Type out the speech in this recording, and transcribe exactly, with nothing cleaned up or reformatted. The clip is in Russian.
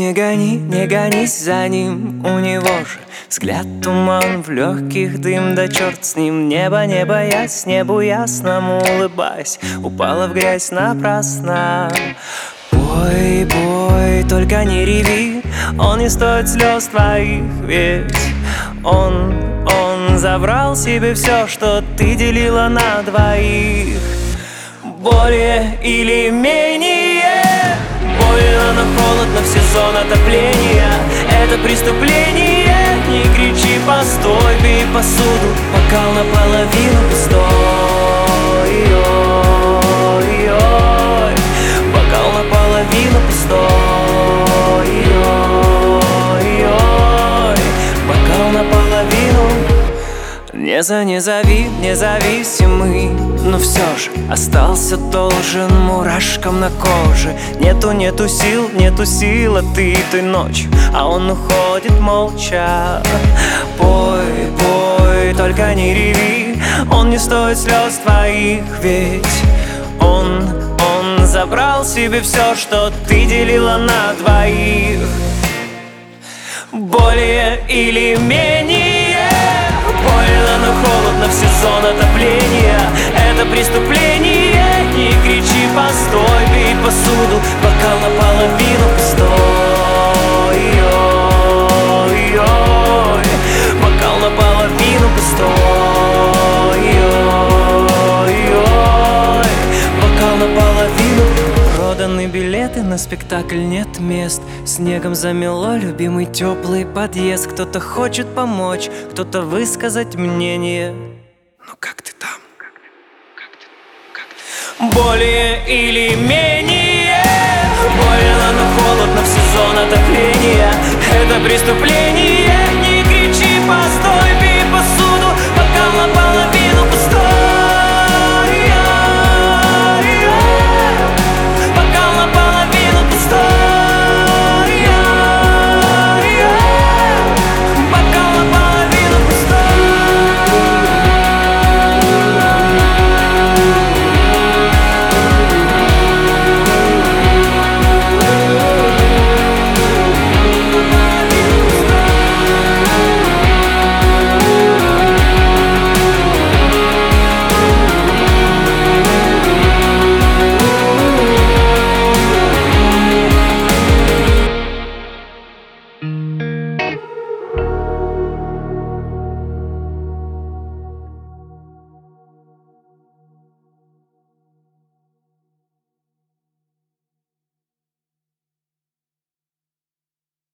не гони, не гонись за ним. У него же взгляд туман, в легких дым, да черт с ним. Небо, не боясь, небу ясному улыбаясь, упала в грязь напрасно. Бой, бой, только не реви, он не стоит слез твоих, ведь он, он забрал себе все, что ты делила на двоих. Более или менее больно, но холодно в сезон отопления. Это преступление, не кричи, постой, бей посуду, бокал наполовину пустой. Ой, ой, бокал наполовину пустой. Ой, ой, бокал наполовину. Не за не зови, независимый, но все же остался должен мурашкам на коже. Нету, нету сил, нету сил, а ты той ночью, а он уходит молча. Пой, пой, только не реви, он не стоит слез твоих, ведь он, он забрал себе все, что ты делила на двоих. Более или менее больно, но холодно в сезон отопления. Это преступление, не кричи, постой, бей посуду, бокал наполовину пустой. Ой, ой, бокал наполовину пустой. Ой, ой, бокал наполовину. Проданы билеты на спектакль, нет мест. Снегом замело любимый теплый подъезд. Кто-то хочет помочь, кто-то высказать мнение. Ну как ты там? Более или менее больно, но холодно в сезон отопления. Это преступление,